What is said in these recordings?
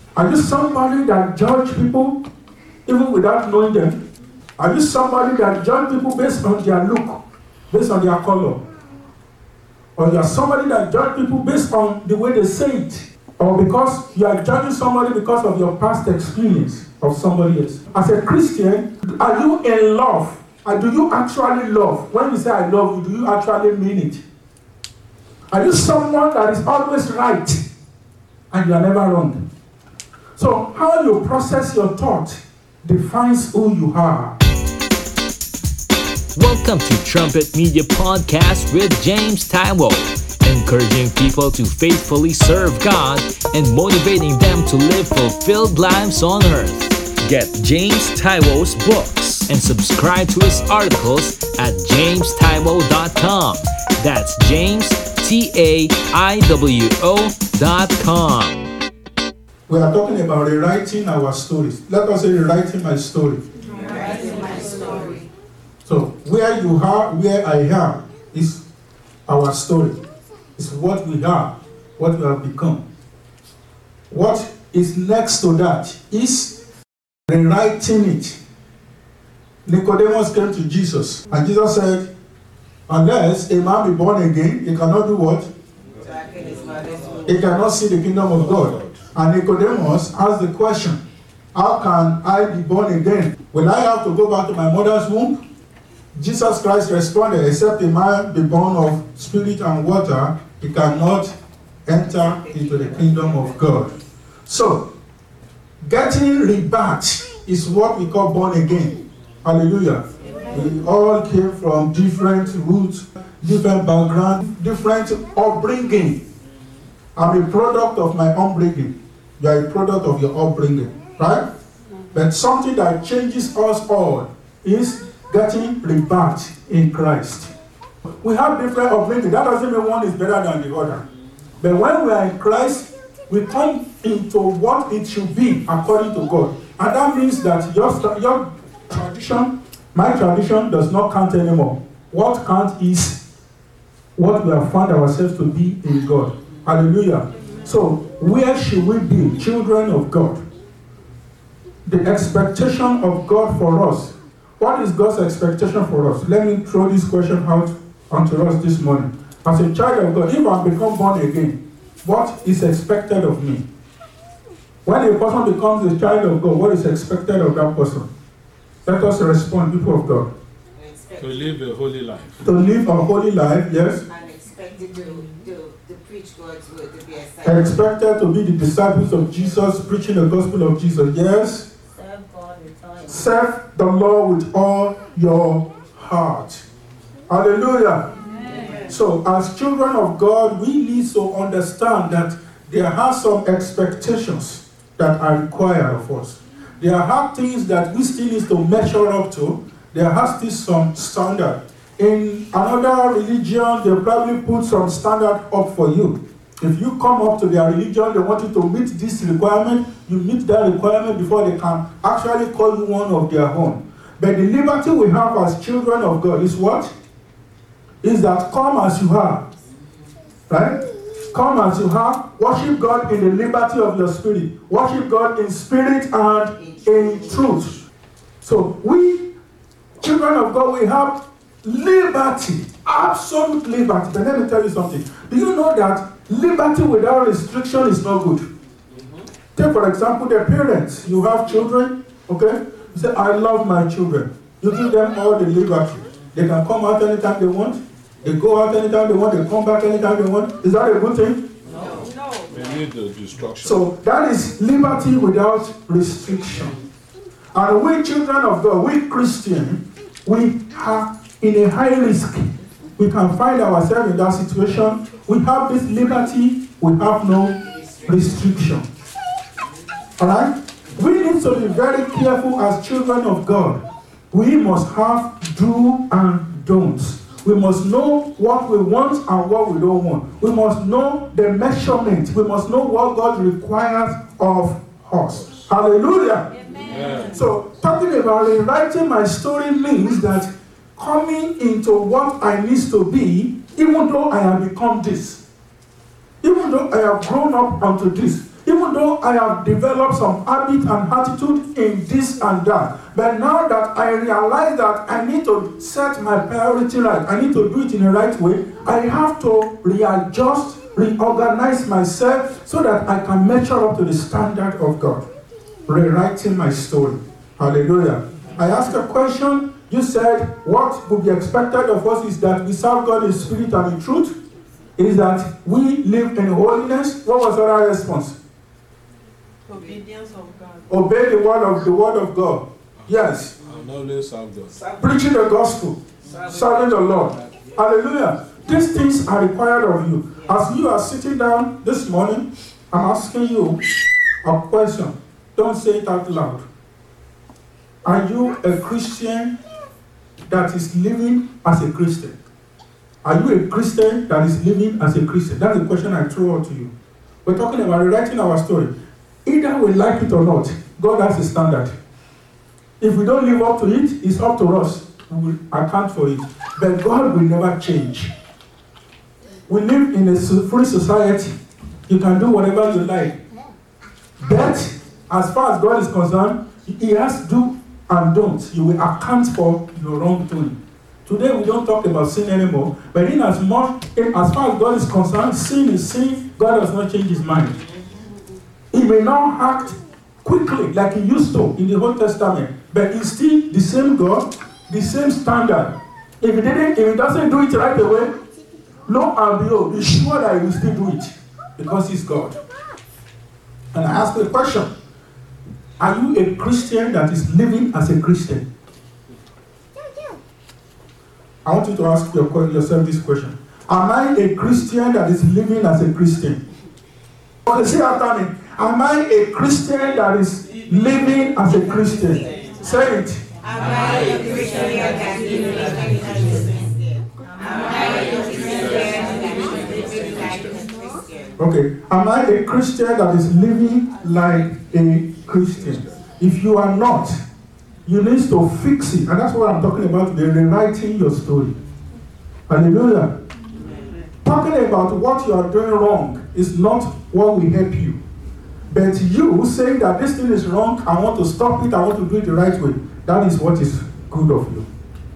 Are you somebody that judge people even without knowing them? Are you somebody that judge people based on their look, based on their color? Or you are somebody that judge people based on the way they say it? Or because you are judging somebody because of your past experience of somebody else? As a Christian, are you in love? Or do you actually love? When you say I love you, do you actually mean it? Are you someone that is always right and you are never wrong? So how you process your thought defines who you are. Welcome to Trumpet Media Podcast with James Taiwo, encouraging people to faithfully serve God and motivating them to live fulfilled lives on earth. Get James Taiwo's books and subscribe to his articles at jamestaiwo.com. That's JamesTaiwo.com. We are talking about rewriting our stories. Let us say rewriting my story. Rewriting my story. So where you are, where I am, is our story. It's what we are, what we have become. What is next to that is rewriting it. Nicodemus came to Jesus, and Jesus said, unless a man be born again, he cannot do what? He cannot see the kingdom of God. And Nicodemus asked the question, how can I be born again? Will I have to go back to my mother's womb? Jesus Christ responded, except a man be born of spirit and water, he cannot enter into the kingdom of God. So, getting rebirth is what we call born again. Hallelujah. We all came from different roots, different background, different upbringing. I'm a product of my upbringing. You are a product of your upbringing, right? But something that changes us all is getting rebirth in Christ. We have different upbringing. That doesn't mean one is better than the other. But when we are in Christ, we come into what it should be according to God. And that means that your tradition, my tradition, does not count anymore. What counts is what we have found ourselves to be in God. Hallelujah. So, where should we be? Children of God. The expectation of God for us. What is God's expectation for us? Let me throw this question out onto us this morning. As a child of God, if I become born again, what is expected of me? When a person becomes a child of God, what is expected of that person? Let us respond, people of God. To live a holy life. To live a holy life, yes. And expected to preach God's word, to be a Expected to be the disciples of Jesus, preaching the gospel of Jesus, yes. Serve God with all. Serve the Lord with all your heart. Hallelujah. Amen. So, as children of God, we need to understand that there are some expectations that are required of us. There are things that we still need to measure up to. There has still some standard. In another religion, they probably put some standard up for you. If you come up to their religion, they want you to meet this requirement. You meet that requirement before they can actually call you one of their own. But the liberty we have as children of God is what? Is that come as you are. Right? Come as you are. Worship God in the liberty of your spirit. Worship God in spirit and in truth. So we, children of God, we have liberty, absolute liberty. But let me tell you something. Do you know that liberty without restriction is not good? Take, for example, the parents. You have children, okay? You say, I love my children. You give them all the liberty. They can come out anytime they want. They go out anytime they want. They come back anytime they want. Is that a good thing? No. We need the destruction. So that is liberty without restriction. And we children of God, we Christians, we are in a high risk. We can find ourselves in that situation. We have this liberty, we have no restriction. Alright? We need to be very careful as children of God. We must have do and don'ts. We must know what we want and what we don't want. We must know the measurement. We must know what God requires of us. Hallelujah. Amen. So, talking about rewriting my story means that coming into what I need to be, even though I have become this, even though I have grown up unto this, Even though I have developed some habit and attitude in this and that, but now that I realize that I need to set my priority right, I need to do it in the right way, I have to readjust, reorganize myself so that I can measure up to the standard of God. Rewriting my story. Hallelujah. I asked a question. You said what would be expected of us is that we serve God in spirit and in truth. Is that we live in holiness. What was our response? Obedience of God. Obey the word of God. Yes. And always serve God. Preaching the gospel. Serving the Lord. Hallelujah. These things are required of you. As you are sitting down this morning, I'm asking you a question. Don't say it out loud. Are you a Christian that is living as a Christian? Are you a Christian that is living as a Christian? That's the question I throw out to you. We're talking about rewriting our story. Either we like it or not, God has a standard. If we don't live up to it, it's up to us. We will account for it. But God will never change. We live in a free society. You can do whatever you like. But as far as God is concerned, He has do and don't. You will account for your wrongdoing. Today we don't talk about sin anymore. But in as far as God is concerned, sin is sin. God does not change His mind. He may not act quickly like He used to in the Old Testament, but He's still the same God, the same standard. If He doesn't do it right away, lo and behold, be sure that He will still do it because He's God. And I ask you a question: are you a Christian that is living as a Christian? I want you to ask yourself this question: am I a Christian that is living as a Christian? Okay, say after me. Am I a Christian that is living as a Christian? Say it. Am I a Christian that is living as a Christian? Am I a Christian that is living like a Christian? Okay. Am I a Christian that is living like a Christian? If you are not, you need to fix it. And that's what I'm talking about today, rewriting your story. Hallelujah. Talking about what you are doing wrong is not what will help you. But you saying that this thing is wrong, I want to stop it, I want to do it the right way, that is what is good of you.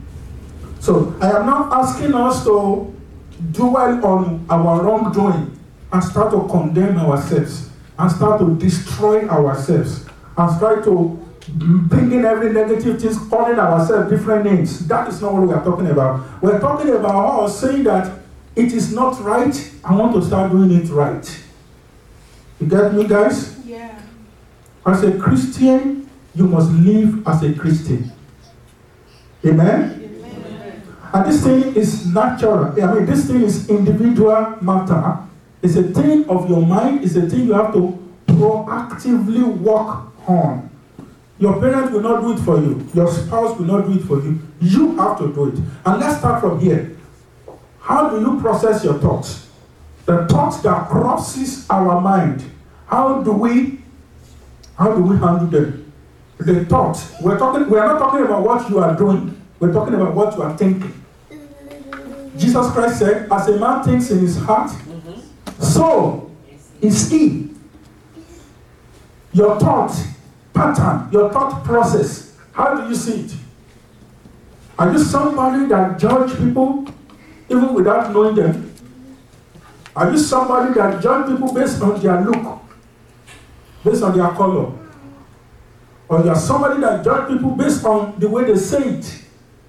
So, I am not asking us to dwell on our wrongdoing and start to condemn ourselves and start to destroy ourselves and start to bring in every negative thing, calling ourselves different names. That is not what we are talking about. We're talking about us saying that it is not right, I want to start doing it right. You get me, guys? Yeah. As a Christian, you must live as a Christian. Amen? Amen. And this thing is natural. This thing is individual matter. It's a thing of your mind. It's a thing you have to proactively work on. Your parents will not do it for you. Your spouse will not do it for you. You have to do it. And let's start from here. How do you process your thoughts? The thoughts that crosses our mind. How do we handle them? The thoughts. We are not talking about what you are doing. We're talking about what you are thinking. Jesus Christ said, as a man thinks in his heart, so is he. Your thought pattern, your thought process, how do you see it? Are you somebody that judge people even without knowing them? Are you somebody that judge people based on their look, based on their color? Or you are somebody that judge people based on the way they say it?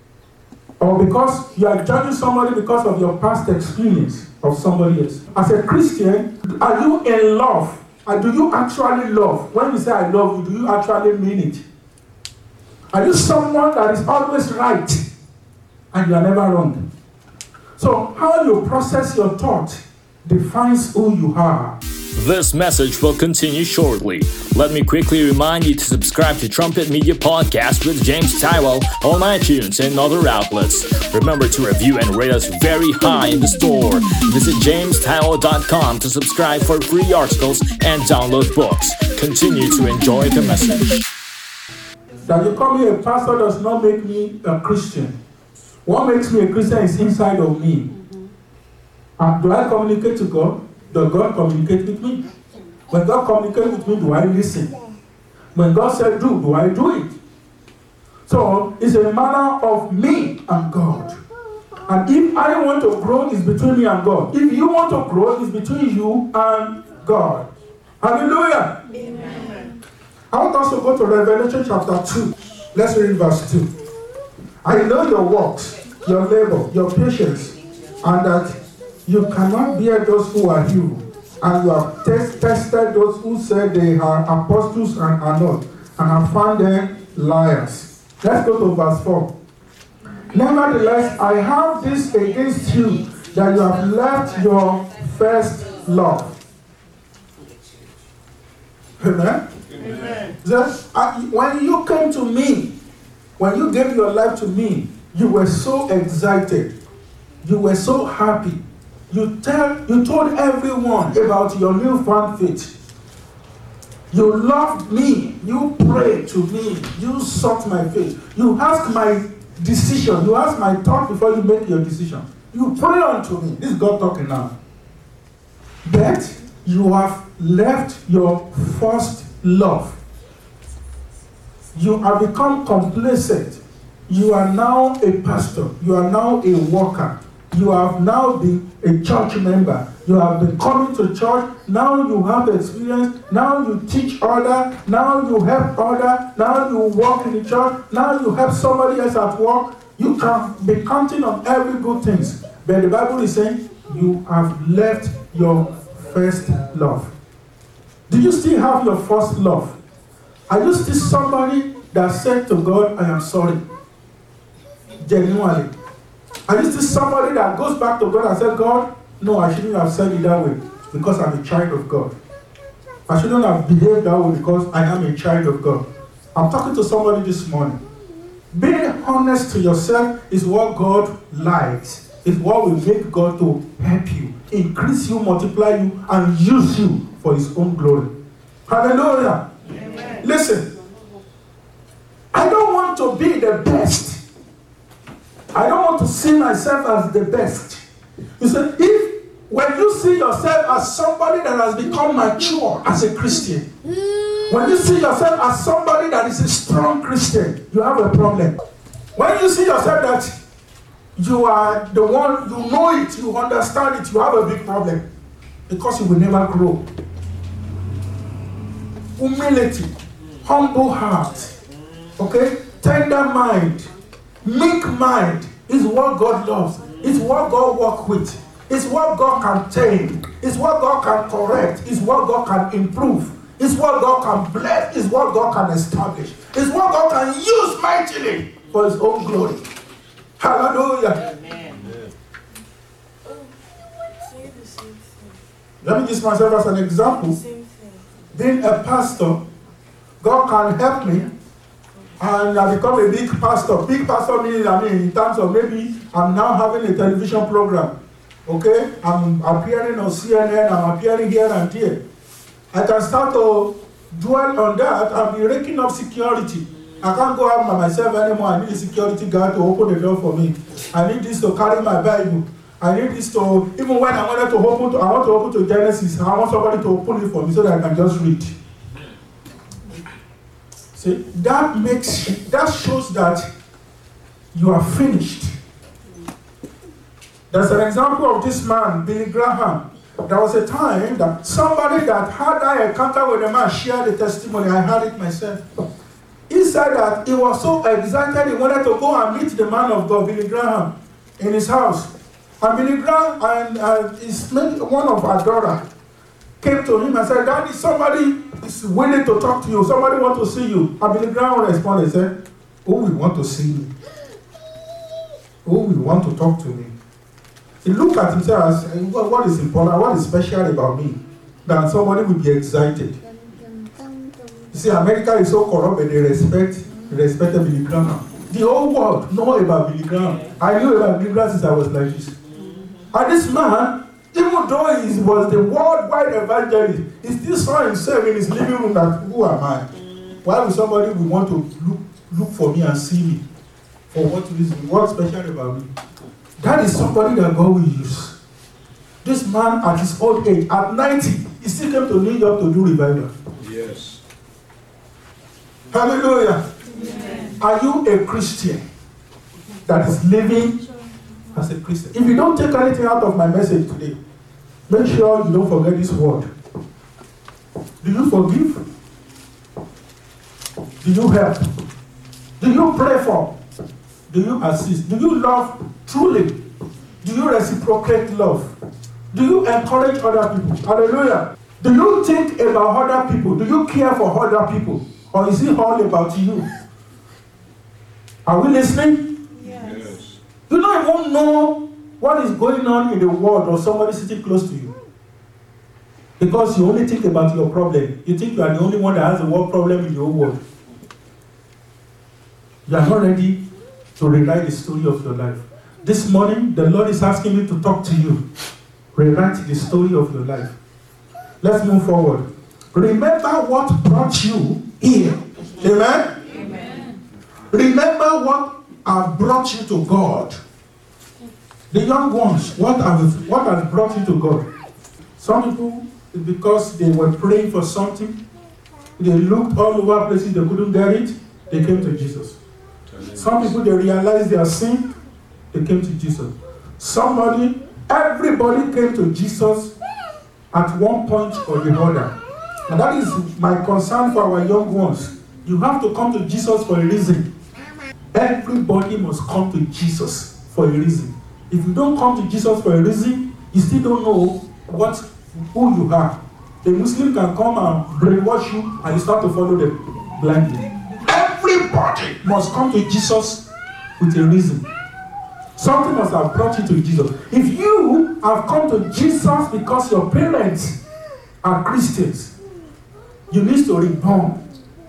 Or because you are judging somebody because of your past experience of somebody else? As a Christian, are you in love? Or do you actually love? When you say I love you, do you actually mean it? Are you someone that is always right and you are never wrong? So how you process your thought defines who you are. This message will continue shortly. Let me quickly remind you to subscribe to Trumpet Media Podcast with James Tywell on iTunes and other outlets. Remember to review and rate us very high in the store. Visit jamestywell.com to subscribe for free articles and download books. Continue to enjoy the message. That you call me a pastor does not make me a Christian. What makes me a Christian is inside of me. Do I communicate to God? Does God communicate with me? When God communicates with me, do I listen? When God said do I do it? So it's a matter of me and God. And if I want to grow, it's between me and God. If you want to grow, it's between you and God. Hallelujah. Amen. I want us to go to Revelation chapter 2. Let's read verse 2. I know your works, your labor, your patience, and that you cannot bear those who are evil. And you have tested those who say they are apostles and are not, and have found them liars. Let's go to verse 4. Nevertheless, I have this against you, that you have left your first love. Amen? Amen. When you came to me, when you gave your life to me, you were so excited. You were so happy. You told everyone about your newfound faith. You loved me. You prayed to me. You sought my faith. You asked my decision. You asked my thought before you make your decision. You pray unto me. This is God talking now. But you have left your first love. You have become complacent. You are now a pastor. You are now a worker. You have now been a church member. You have been coming to church. Now you have experience. Now you teach others. Now you help others. Now you work in the church. Now you help somebody else at work. You can be counting on every good things. But the Bible is saying you have left your first love. Do you still have your first love? Are you still somebody that said to God, I am sorry? Genuinely. Are you still somebody that goes back to God and said, God, no, I shouldn't have said it that way because I'm a child of God. I shouldn't have behaved that way because I am a child of God. I'm talking to somebody this morning. Being honest to yourself is what God likes. It's what will make God to help you, increase you, multiply you, and use you for His own glory. Hallelujah. Amen. Listen, I don't want to be the best. I don't want to see myself as the best. You see, when you see yourself as somebody that has become mature as a Christian, when you see yourself as somebody that is a strong Christian, you have a problem. When you see yourself that you are the one, you know it, you understand it, you have a big problem. Because you will never grow. Humility, humble heart, okay, tender mind, meek mind is what God loves. It's what God works with. It's what God can tame. It's what God can correct. It's what God can improve. It's what God can bless. It's what God can establish. It's what God can use mightily for His own glory. Hallelujah. Amen. Let me use myself as an example. Being a pastor, God can help me. And I become a big pastor. Big pastor meaning, in terms of maybe I'm now having a television program. Okay? I'm appearing on CNN, I'm appearing here and there. I can start to dwell on that and be raking up security. I can't go out by myself anymore. I need a security guard to open the door for me. I need this to carry my Bible. I need this to, even when I want to open to Genesis, I want somebody to open it for me so that I can just read. See, that shows that you are finished. There's an example of this man, Billy Graham. There was a time that somebody that had that encounter with a man shared the testimony. I heard it myself. He said that he was so excited he wanted to go and meet the man of God, Billy Graham, in his house. And Billy Graham and one of our daughter came to him and said, Daddy, somebody is willing to talk to you. Somebody wants to see you. And Billy Graham responded and said, who will want to see me? Who will want to talk to me? He looked at himself and said, what is important, what is special about me that somebody will be excited? You see, America is so corrupt and they respected Billy Graham. The whole world know about Billy Graham. I knew about Billy Graham since I was like this. And this man, even though he was the worldwide evangelist, he still saw himself in his living room that, who am I? Why would somebody want to look for me and see me? For what reason? What's special about me? That is somebody that God will use. This man at his old age, at 90, he still came to New York to do revival. Yes. Hallelujah. Are you a Christian that is living as a Christian? If you don't take anything out of my message today, make sure you don't forget this word. Do you forgive? Do you help? Do you pray for? Do you assist? Do you love truly? Do you reciprocate love? Do you encourage other people? Hallelujah. Do you think about other people? Do you care for other people? Or is it all about you? Are we listening? Yes. You don't even know what is going on in the world or somebody sitting close to you. Because you only think about your problem. You think you are the only one that has a world problem in the whole world. You are not ready to rewrite the story of your life. This morning, the Lord is asking me to talk to you. Rewrite the story of your life. Let's move forward. Remember what brought you here. Amen? Amen. Remember what has brought you to God. The young ones, what has brought you to God? Some people, it's because they were praying for something. They looked all over places, they couldn't get it. They came to Jesus. Some people, they realized their sin. They came to Jesus. Everybody came to Jesus at one point or the other. And that is my concern for our young ones. You have to come to Jesus for a reason. Everybody must come to Jesus for a reason. If you don't come to Jesus for a reason, you still don't know who you are. A Muslim can come and brainwash you and you start to follow them blindly. Everybody must come to Jesus with a reason. Something must have brought you to Jesus. If you have come to Jesus because your parents are Christians, you need to reborn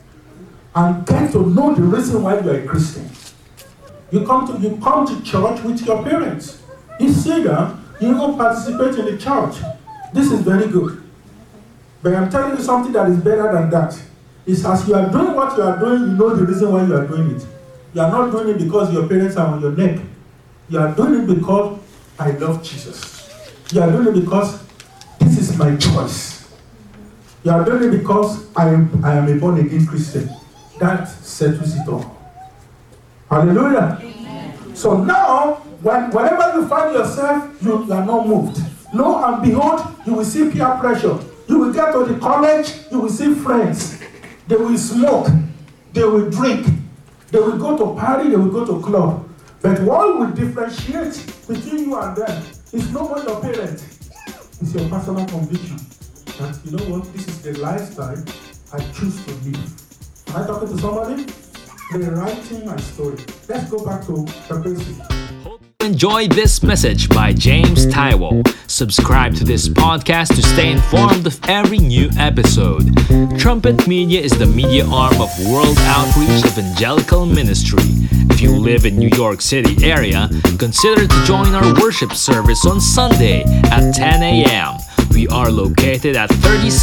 and get to know the reason why you are a Christian. You come to church with your parents. You see them, you even participate in the church. This is very good. But I'm telling you something that is better than that. It's as you are doing what you are doing, you know the reason why you are doing it. You are not doing it because your parents are on your neck. You are doing it because I love Jesus. You are doing it because this is my choice. You are doing it because I am a born-again Christian. That settles it all. Hallelujah. Amen. So now, whenever you find yourself, you are not moved. Lo and behold, you will see peer pressure. You will get to the college, you will see friends. They will smoke. They will drink. They will go to party. They will go to club. But what will differentiate between you and them is no more your parent. It's your personal conviction. That, you know what, this is the lifestyle I choose to live. Am I talking to somebody? Rewriting my story. Let's go back to the basics. Hope you enjoyed this message by James Taiwo. Subscribe to this podcast to stay informed of every new episode. Trumpet Media is the media arm of World Outreach Evangelical Ministry. If you live in New York City area, consider to join our worship service on Sunday at 10 a.m. We are located at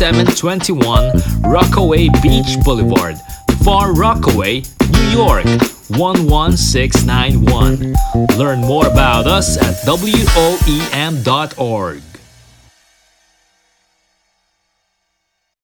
3721 Rockaway Beach Boulevard, Far Rockaway, New York 11691. Learn more about us at woem.org.